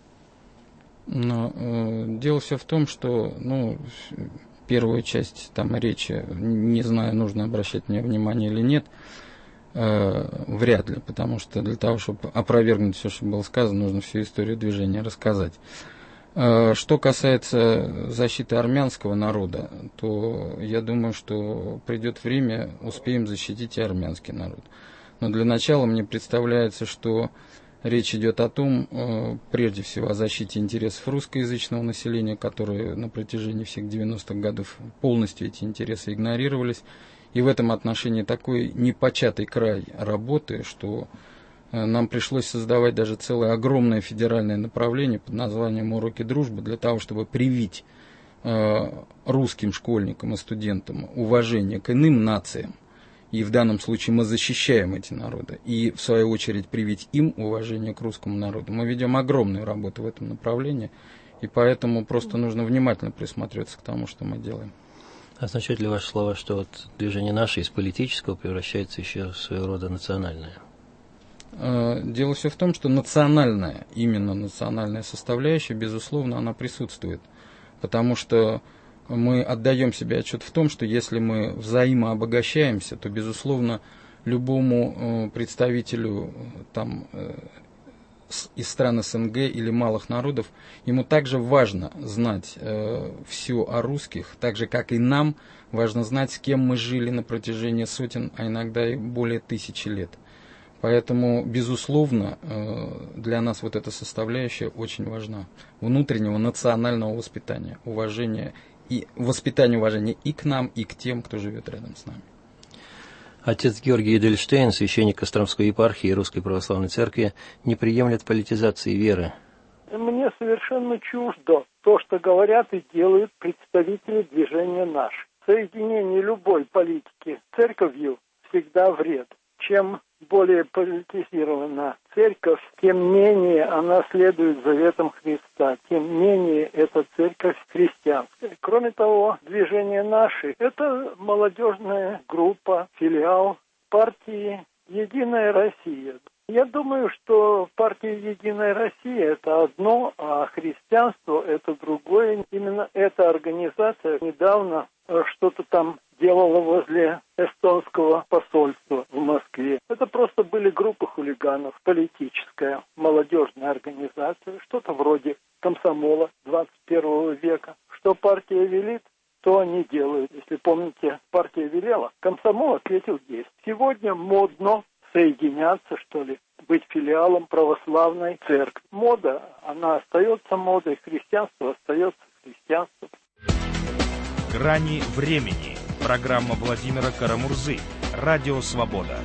Но э, дело все в том, что, ну, первую часть там речи, не знаю, нужно обращать мне внимание или нет, э, вряд ли, потому что для того, чтобы опровергнуть все, что было сказано, нужно всю историю движения рассказать. Что касается защиты армянского народа, то я думаю, что придет время, успеем защитить и армянский народ. Но для начала мне представляется, что речь идет о том, прежде всего, о защите интересов русскоязычного населения, которые на протяжении всех девяностых годов полностью эти интересы игнорировались. И в этом отношении такой непочатый край работы, что нам пришлось создавать даже целое огромное федеральное направление под названием «Уроки дружбы» для того, чтобы привить э, русским школьникам и студентам уважение к иным нациям. И в данном случае мы защищаем эти народы. И, в свою очередь, привить им уважение к русскому народу. Мы ведем огромную работу в этом направлении. И поэтому просто нужно внимательно присматриваться к тому, что мы делаем. Означают ли ваши слова, что вот движение наше из политического превращается еще в своего рода национальное? Дело все в том, что национальная, именно национальная составляющая, безусловно, она присутствует. Потому что мы отдаем себе отчет в том, что если мы взаимообогащаемся, то, безусловно, любому представителю там, из стран СНГ или малых народов, ему также важно знать э, все о русских, так же, как и нам важно знать, с кем мы жили на протяжении сотен, а иногда и более тысячи лет. Поэтому, безусловно, э, для нас вот эта составляющая очень важна. Внутреннего национального воспитания, уважения и воспитания уважения и к нам, и к тем, кто живет рядом с нами. Отец Георгий Эдельштейн, священник Костромской епархии Русской Православной Церкви, не приемлет политизации веры. Мне совершенно чуждо то, что говорят и делают представители движения «Наш». Соединение любой политики с церковью всегда вред. Чем более политизирована церковь, тем менее она следует заветам Христа, тем менее эта церковь христианская. Кроме того, движение «Наши» — это молодежная группа, филиал партии «Единая Россия». Я думаю, что партия «Единая Россия» — это одно, а христианство — это другое. Именно эта организация недавно что-то там делала возле эстонского посольства в Москве. Это просто были группы хулиганов, политическая, молодежная организация, что-то вроде комсомола двадцать первого века. Что партия велит, то они делают. Если помните, партия велела, комсомол ответил есть. Сегодня модно соединяться, что ли, быть филиалом православной церкви. Мода, она остается модой, христианство остается христианством. «Грани времени». Программа Владимира Карамурзы. Радио «Свобода».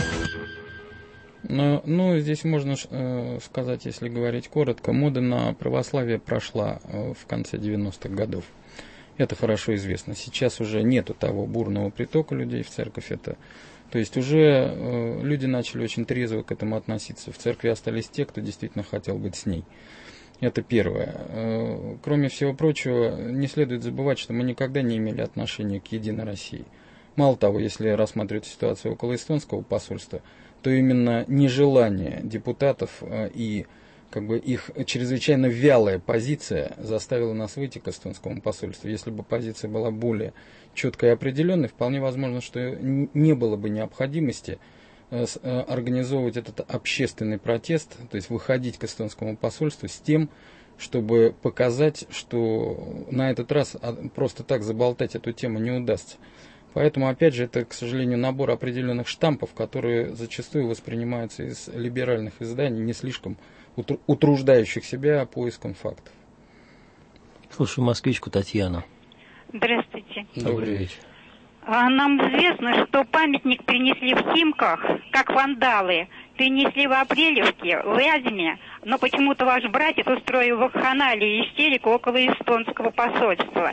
Ну, ну здесь можно э, сказать, если говорить коротко, мода на православие прошла э, в конце девяностых годов. Это хорошо известно. Сейчас уже нету того бурного притока людей в церковь. Это, то есть уже э, люди начали очень трезво к этому относиться. В церкви остались те, кто действительно хотел быть с ней. Это первое. Кроме всего прочего, не следует забывать, что мы никогда не имели отношения к Единой России. Мало того, если рассматривать ситуацию около эстонского посольства, то именно нежелание депутатов и как бы их чрезвычайно вялая позиция заставила нас выйти к эстонскому посольству. Если бы позиция была более четкой и определенной, вполне возможно, что не было бы необходимости организовывать этот общественный протест, то есть выходить к эстонскому посольству с тем, чтобы показать, что на этот раз просто так заболтать эту тему не удастся. Поэтому, опять же, это, к сожалению, набор определенных штампов, которые зачастую воспринимаются из либеральных изданий, не слишком утруждающих себя поиском фактов. Слушаю москвичку Татьяну. Здравствуйте. Добрый вечер. Нам известно, что памятник принесли в Химках, как вандалы. Принесли в Апрелевке, в Вязьме, но почему-то ваш братец устроил вакханалию и истерику около эстонского посольства.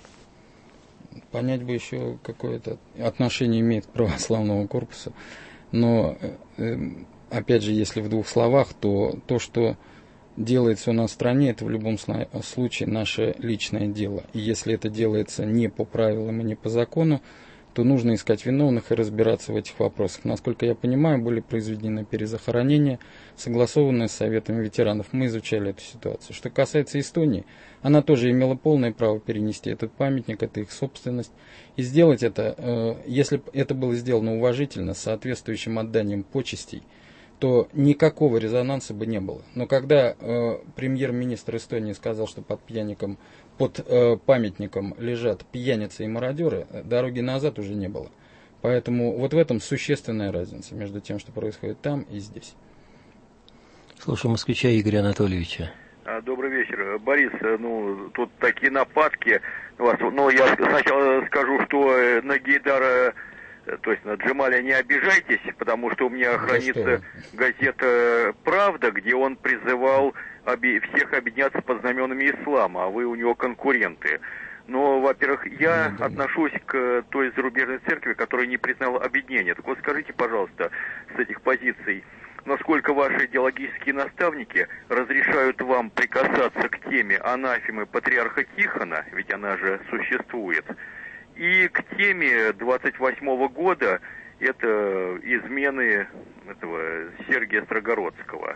Понять бы еще, какое-то отношение имеет к православному корпусу. Но, опять же, если в двух словах, то то, что делается у нас в стране, это в любом случае наше личное дело. И если это делается не по правилам и не по закону, то нужно искать виновных и разбираться в этих вопросах. Насколько я понимаю, были произведены перезахоронения, согласованные с Советами ветеранов. Мы изучали эту ситуацию. Что касается Эстонии, она тоже имела полное право перенести этот памятник, это их собственность. И сделать это, если это было сделано уважительно, с соответствующим отданием почестей, то никакого резонанса бы не было. Но когда э, премьер-министр Эстонии сказал, что под пьяником, под э, памятником лежат пьяницы и мародеры, дороги назад уже не было. Поэтому вот в этом существенная разница между тем, что происходит там и здесь. Слушаю москвича Игоря Анатольевича. Добрый вечер. Борис, ну, тут такие нападки у вас. Но я сначала скажу, что на Гейдара, то есть на Джемаля, не обижайтесь, потому что у меня хранится газета «Правда», где он призывал оби- всех объединяться под знаменами ислама, а вы у него конкуренты. Но, во-первых, я отношусь к той зарубежной церкви, которая не признала объединение. Так вот, скажите, пожалуйста, с этих позиций, насколько ваши идеологические наставники разрешают вам прикасаться к теме анафемы патриарха Тихона, ведь она же существует, и к теме двадцать восьмого года, это измены этого Сергия Строгородского?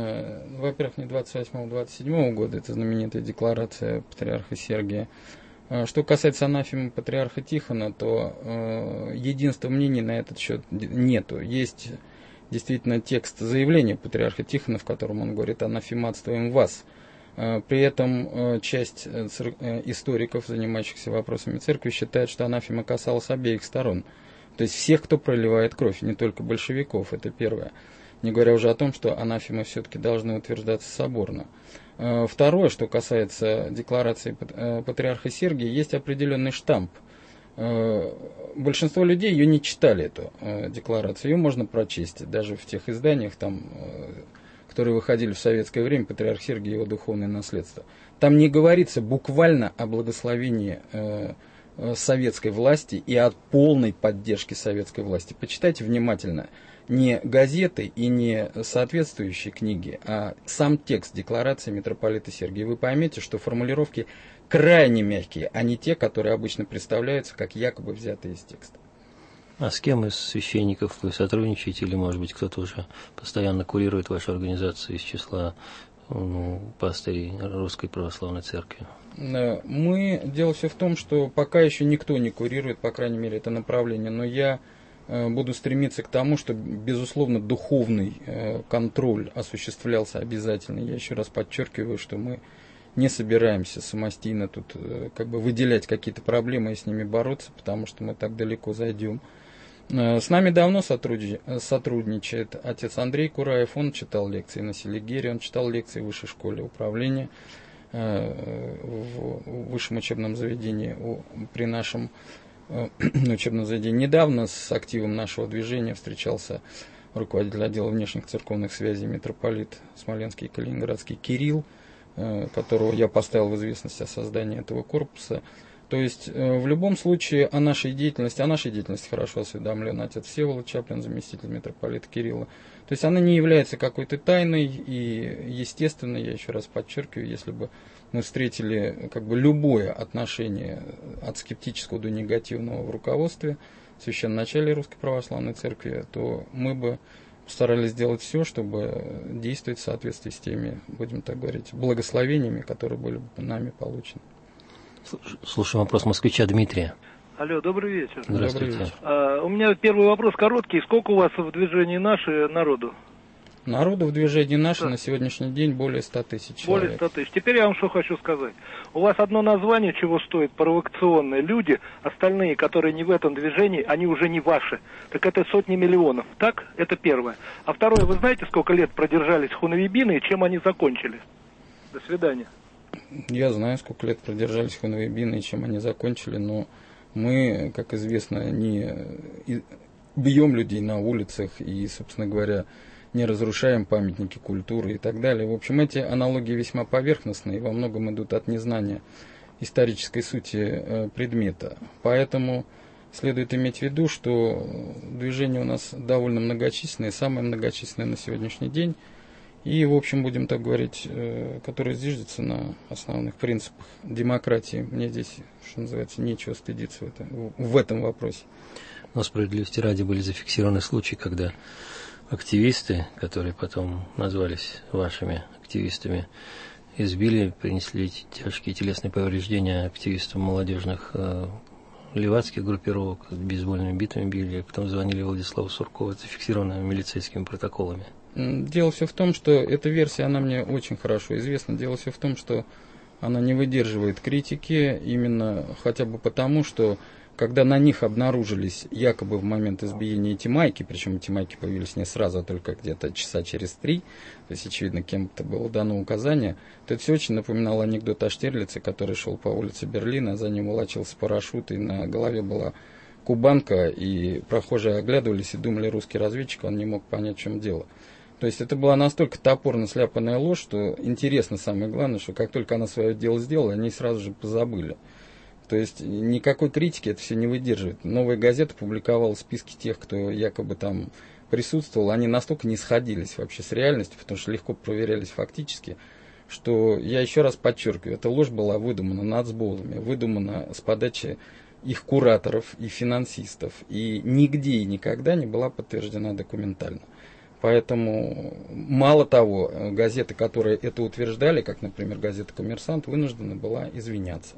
Во-первых, не двадцать восьмого, двадцать седьмого года, это знаменитая декларация патриарха Сергия Что касается анафемы патриарха Тихона, то э, единства мнений на этот счет нету. Есть действительно текст заявления патриарха Тихона, в котором он говорит: «Анафематствуем вас». Э, при этом э, часть э, историков, занимающихся вопросами церкви, считает, что анафема касалась обеих сторон. То есть всех, кто проливает кровь, не только большевиков, это первое. Не говоря уже о том, что анафемы все-таки должны утверждаться соборно. Второе, что касается декларации патриарха Сергия, есть определенный штамп. Большинство людей ее не читали, эту декларацию. Ее можно прочесть даже в тех изданиях, там, которые выходили в советское время, патриарх Сергий и его духовное наследство. Там не говорится буквально о благословении советской власти и о полной поддержке советской власти. Почитайте внимательно. Не газеты и не соответствующие книги, а сам текст декларации митрополита Сергия. Вы поймете, что формулировки крайне мягкие, а не те, которые обычно представляются как якобы взятые из текста. А с кем из священников вы сотрудничаете, или, может быть, кто-то уже постоянно курирует вашу организацию из числа ну, пастырей Русской Православной Церкви? Мы, дело все в том, что пока еще никто не курирует, по крайней мере, это направление, но я буду стремиться к тому, чтобы, безусловно, духовный контроль осуществлялся обязательно. Я еще раз подчеркиваю, что мы не собираемся самостийно тут как бы выделять какие-то проблемы и с ними бороться, потому что мы так далеко зайдем. С нами давно сотрудничает отец Андрей Кураев. Он читал лекции на Селигере, он читал лекции в Высшей школе управления, в высшем учебном заведении при нашем учебном заведении. Недавно с активом нашего движения встречался руководитель отдела внешних церковных связей митрополит Смоленский и Калининградский Кирилл, которого я поставил в известность о создании этого корпуса. То есть в любом случае о нашей деятельности, о нашей деятельности хорошо осведомлен отец Всеволод Чаплин, заместитель митрополита Кирилла. То есть она не является какой-то тайной и естественной, я еще раз подчеркиваю, если бы мы встретили как бы любое отношение от скептического до негативного в руководстве, в священноначале Русской Православной Церкви, то мы бы старались сделать все, чтобы действовать в соответствии с теми, будем так говорить, благословениями, которые были бы нами получены. Слушаем вопрос москвича Дмитрия. Алло, добрый вечер. Здравствуйте. Добрый вечер. А, у меня первый вопрос короткий. Сколько у вас в движении «Наши» народу? Народу в движении «Наши» да. на сегодняшний день более ста тысяч человек. Более ста тысяч. Теперь я вам что хочу сказать. У вас одно название, чего стоит, провокационные люди, остальные, которые не в этом движении, они уже не ваши. Так это сотни миллионов. Так? Это первое. А второе, вы знаете, сколько лет продержались хунвейбины и чем они закончили? До свидания. Я знаю, сколько лет продержались хунвейбины и чем они закончили, но мы, как известно, не бьем людей на улицах и, собственно говоря, не разрушаем памятники культуры и так далее. В общем, эти аналогии весьма поверхностные и во многом идут от незнания исторической сути предмета. Поэтому следует иметь в виду, что движение у нас довольно многочисленное, самое многочисленное на сегодняшний день. И, в общем, будем так говорить, которое зиждется на основных принципах демократии. Мне здесь, что называется, нечего стыдиться в этом, в этом вопросе. Но справедливости ради были зафиксированы случаи, когда активисты, которые потом назвались вашими активистами, избили, принесли тяжкие телесные повреждения активистам молодежных э, левацких группировок, бейсбольными битами били, потом звонили Владиславу Суркову, это зафиксировано милицейскими протоколами. Дело все в том, что эта версия, она мне очень хорошо известна. Дело все в том, что она не выдерживает критики, именно хотя бы потому, что когда на них обнаружились якобы в момент избиения эти майки, причем эти майки появились не сразу, а только где-то часа через три, то есть, очевидно, кем-то было дано указание, то это все очень напоминало анекдот о Штирлице, который шел по улице Берлина, за ним волочился парашют, и на голове была кубанка, и прохожие оглядывались и думали, русский разведчик, он не мог понять, в чем дело. То есть это была настолько топорно сляпанная ложь, что интересно самое главное, что как только она свое дело сделала, они сразу же позабыли. То есть никакой критики это все не выдерживает. Новая газета публиковала списки тех, кто якобы там присутствовал. Они настолько не сходились вообще с реальностью, потому что легко проверялись фактически, что я еще раз подчеркиваю, эта ложь была выдумана нацболами, выдумана с подачи их кураторов и финансистов. И нигде и никогда не была подтверждена документально. Поэтому, мало того, газеты, которые это утверждали, как, например, газета «Коммерсант», вынуждена была извиняться.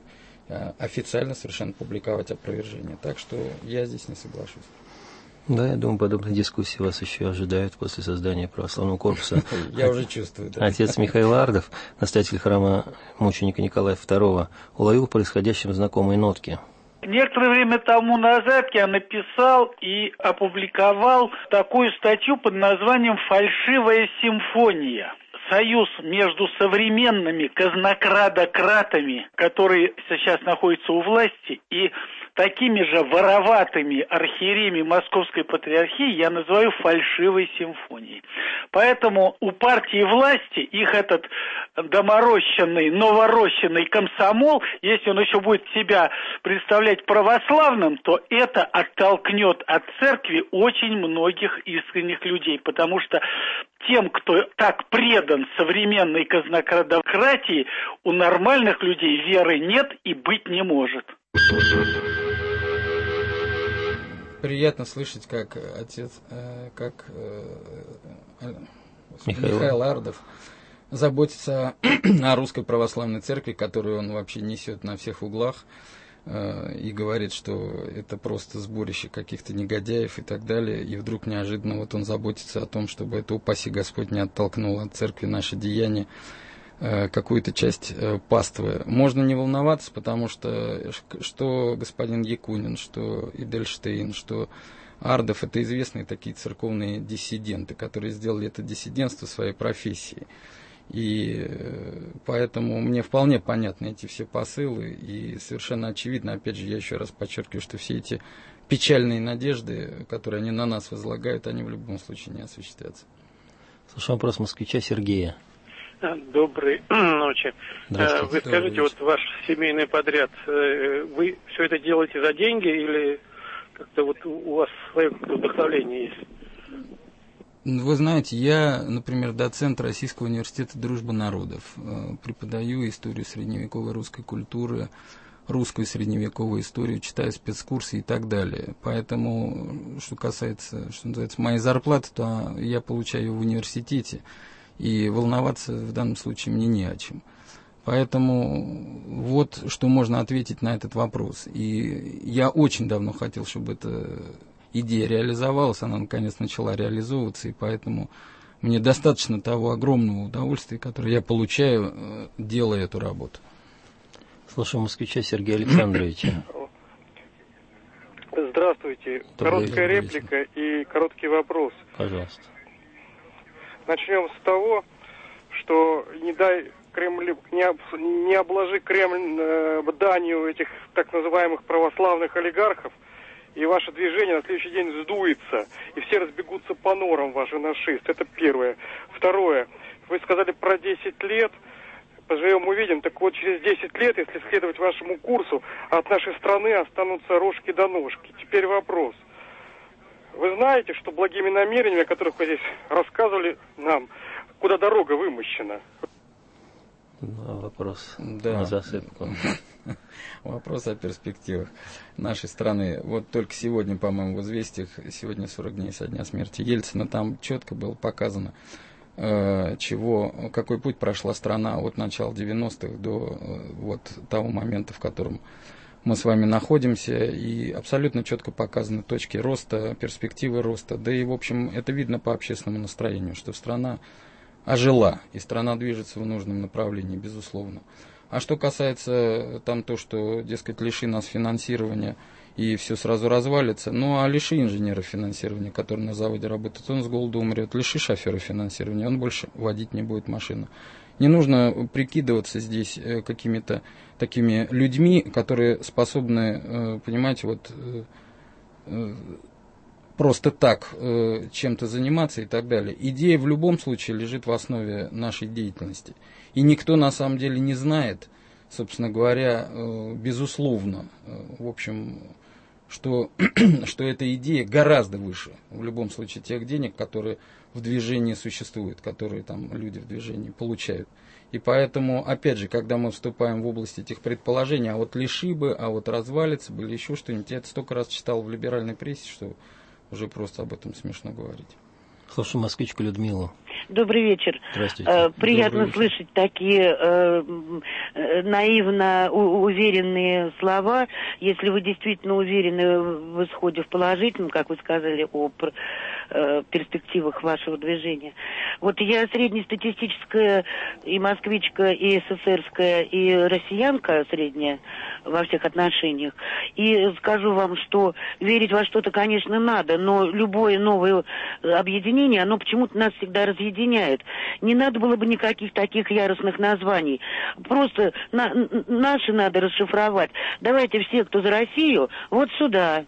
официально совершенно публиковать опровержение. Так что я здесь не соглашусь. Да, я думаю, подобные дискуссии вас еще ожидают после создания православного корпуса. Я уже чувствую, да. Отец Михаил Ардов, настоятель храма мученика Николая второго, уловил в происходящем знакомые нотки. Некоторое время тому назад я написал и опубликовал такую статью под названием «Фальшивая симфония». Союз между современными казнокрадократами, которые сейчас находятся у власти, и такими же вороватыми архиереями Московской Патриархии я называю фальшивой симфонией. Поэтому у партии власти их этот доморощенный, новорощенный комсомол, если он еще будет себя представлять православным, то это оттолкнет от церкви очень многих искренних людей, потому что тем, кто так предан современной казнокрадократии, у нормальных людей веры нет и быть не может. Приятно слышать, как отец, э, как э, Михаил. Михаил Ардов заботится о русской православной церкви, которую он вообще несет на всех углах, э, и говорит, что это просто сборище каких-то негодяев и так далее. И вдруг неожиданно вот он заботится о том, чтобы это, упаси Господь, не оттолкнуло от церкви наше деяние, какую-то часть паствы. Можно не волноваться, потому что что господин Якунин, что Эдельштейн, что Ардов — это известные такие церковные диссиденты, которые сделали это диссидентство своей профессией. И поэтому мне вполне понятны эти все посылы, и совершенно очевидно, опять же, я еще раз подчеркиваю, что все эти печальные надежды, которые они на нас возлагают, они в любом случае не осуществятся. Слушаем вопрос москвича Сергея. Доброй ночи. Вы скажите, вот ваш семейный подряд, вы все это делаете за деньги или как-то вот у вас свое вдохновление есть? Вы знаете, я, например, доцент Российского университета дружбы народов, преподаю историю средневековой русской культуры, русскую средневековую историю, читаю спецкурсы и так далее. Поэтому, что касается, что называется, моей зарплаты, то я получаю ее в университете. И волноваться в данном случае мне не о чем. Поэтому вот что можно ответить на этот вопрос. И я очень давно хотел, чтобы эта идея реализовалась, она наконец начала реализовываться, и поэтому мне достаточно того огромного удовольствия, которое я получаю, делая эту работу. Слушаем москвича Сергея Александровича. Здравствуйте. Добрый Короткая вечер. реплика и короткий вопрос. Пожалуйста. Начнем с того, что не дай Кремль, не, об, не обложи Кремль э, данью этих так называемых православных олигархов, и ваше движение на следующий день сдуется, и все разбегутся по норам, ваши нашисты. Это первое. Второе. Вы сказали про десять лет. Поживем, увидим. Так вот, через десять лет, если следовать вашему курсу, от нашей страны останутся рожки до ножки. Теперь вопрос. Вы знаете, что благими намерениями, о которых вы здесь рассказывали нам, куда дорога вымощена? Ну, вопрос да. на засыпку. Вопрос о перспективах нашей страны. Вот только сегодня, по-моему, в «Известиях», сегодня сорок дней со дня смерти Ельцина, там четко было показано, э, чего, какой путь прошла страна от начала девяностых до э, вот того момента, в котором мы с вами находимся, и абсолютно четко показаны точки роста, перспективы роста. Да и, в общем, это видно по общественному настроению, что страна ожила, и страна движется в нужном направлении, безусловно. А что касается там то, что, дескать, лиши нас финансирования и все сразу развалится, ну а лиши инженера финансирования, который на заводе работает, он с голоду умрет, лиши шофера финансирования, он больше водить не будет машину. Не нужно прикидываться здесь какими-то такими людьми, которые способны, понимаете, вот просто так чем-то заниматься и так далее. Идея в любом случае лежит в основе нашей деятельности. И никто на самом деле не знает, собственно говоря, безусловно, в общем, что, что эта идея гораздо выше, в любом случае, тех денег, которые в движении существуют, которые там люди в движении получают. И поэтому, опять же, когда мы вступаем в область этих предположений, а вот лиши бы, а вот развалится бы, или еще что-нибудь, я это столько раз читал в либеральной прессе, что уже просто об этом смешно говорить. Слушаю москвичку Людмилу. Добрый вечер. Здравствуйте. Э, приятно Добрый вечер. слышать такие э, э, наивно у- уверенные слова. Если вы действительно уверены в исходе в положительном, как вы сказали, о пр- э, перспективах вашего движения. Вот я среднестатистическая и москвичка, и эсэсэрская, и россиянка средняя во всех отношениях. И скажу вам, что верить во что-то, конечно, надо, но любое новое объединение, оно почему-то нас всегда разъединяет. Не надо было бы никаких таких яростных названий. Просто на, наши надо расшифровать. Давайте все, кто за Россию, вот сюда.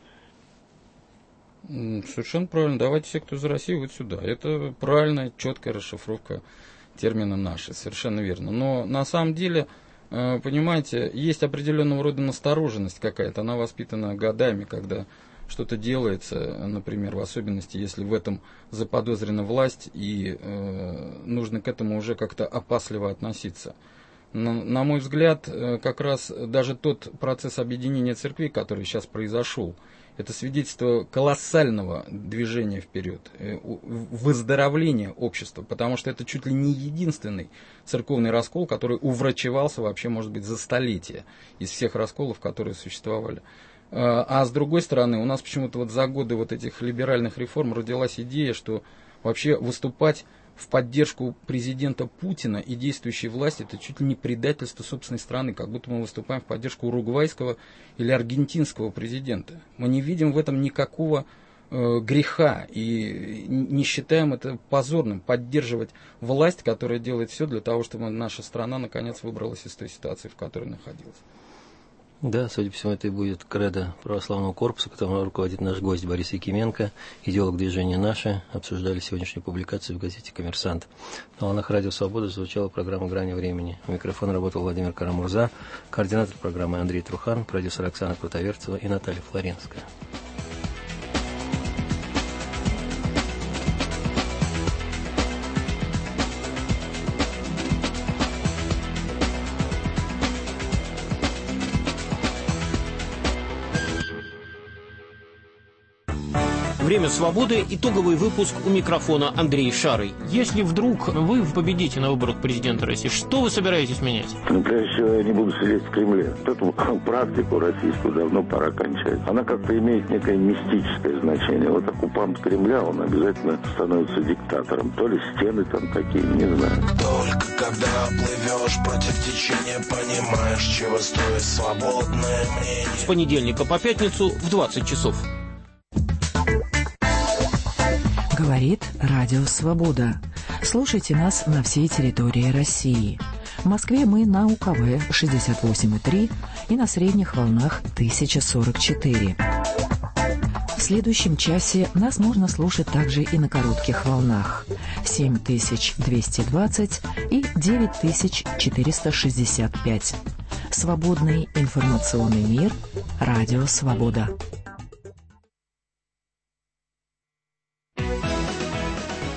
Совершенно правильно. Давайте все, кто за Россию, вот сюда. Это правильная, четкая расшифровка термина «наши». Совершенно верно. Но на самом деле, понимаете, есть определенного рода настороженность какая-то. Она воспитана годами, когда что-то делается, например, в особенности, если в этом заподозрена власть, и э, нужно к этому уже как-то опасливо относиться. На, на мой взгляд, как раз даже тот процесс объединения церквей, который сейчас произошел, это свидетельство колоссального движения вперед, выздоровления общества, потому что это чуть ли не единственный церковный раскол, который уврачевался вообще, может быть, за столетия из всех расколов, которые существовали. А с другой стороны, у нас почему-то вот за годы вот этих либеральных реформ родилась идея, что вообще выступать в поддержку президента Путина и действующей власти это чуть ли не предательство собственной страны, как будто мы выступаем в поддержку уругвайского или аргентинского президента. Мы не видим в этом никакого э, греха и не считаем это позорным поддерживать власть, которая делает все для того, чтобы наша страна наконец выбралась из той ситуации, в которой находилась. Да, судя по всему, это и будет кредо православного корпуса, которым руководит наш гость Борис Якименко, идеолог движения «Наши». Обсуждали сегодняшнюю публикацию в газете «Коммерсант». На волнах Радио Свобода звучала программа «Грани времени». У микрофона работал Владимир Карамурза, координатор программы Андрей Трухан, продюсер Оксана Крутоверцева и Наталья Флоренская. Время свободы. Итоговый выпуск, у микрофона Андрей Шарый. Если вдруг вы победите на выборах президента России, что вы собираетесь менять? Ну, прежде всего, я не буду сидеть в Кремле. Эту практику российскую давно пора кончать. Она как-то имеет некое мистическое значение. Вот оккупант Кремля, он обязательно становится диктатором. То ли стены там какие, не знаю. Только когда плывешь против течения, понимаешь, чего стоит свободное мнение. С понедельника по пятницу в двадцать часов. Говорит Радио Свобода. Слушайте нас на всей территории России. В Москве мы на У Ка Вэ шестьдесят восемь и три и на средних волнах тысяча сорок четыре. В следующем часе нас можно слушать также и на коротких волнах семь тысяч двести двадцать и девять тысяч четыреста шестьдесят пять. Свободный информационный мир. Радио Свобода.